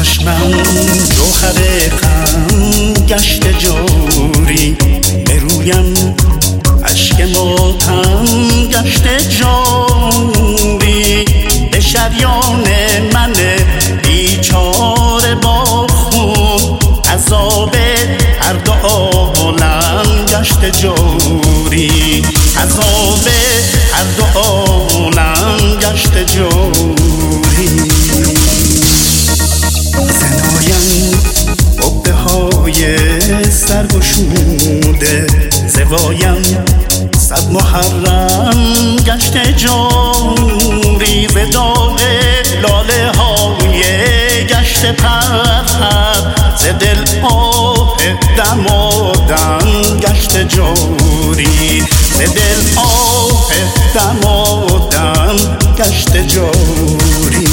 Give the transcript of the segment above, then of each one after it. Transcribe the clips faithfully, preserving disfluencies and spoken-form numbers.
چشمم جوهر غم گشت جوری، به رویم اشک ماتم گشت جوری، به شریان من بیچاره با خون عذاب هر دو عالم گشت جوری، عذاب هر دو عالم گشت جوری. زنایم عقده های سرگشوده، زوایم صد محرم گشت جوری، ز داغ لاله های گشت پرپر، ز دل آه دمادم گشت جوری، ز دل آه دمادم گشت جوری.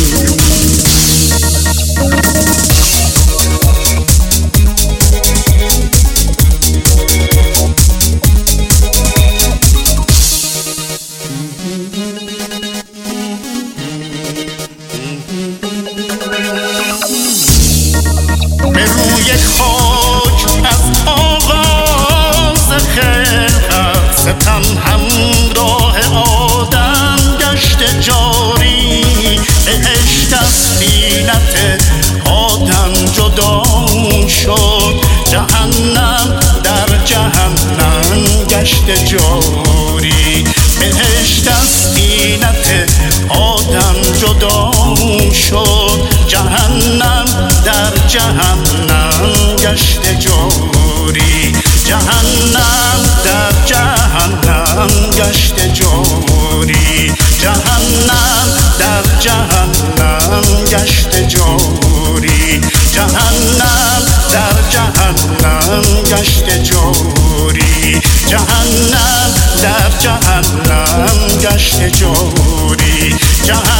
به روی خاک از آغاز خلقت، ستم همراه آدم گشت جاری، عشق از طینت آدم جدا شد، جهنم در جهنم گشت جاری، عشق از طینت آدم جدا شد، جهنم در جهنم گشت جوری، جهنم در جهنم گشت جوری، جهنم در جهنم گشت جوری، جهنم در جهنم گشت جوری، جهنم در جهنم گشت جوری، جهنم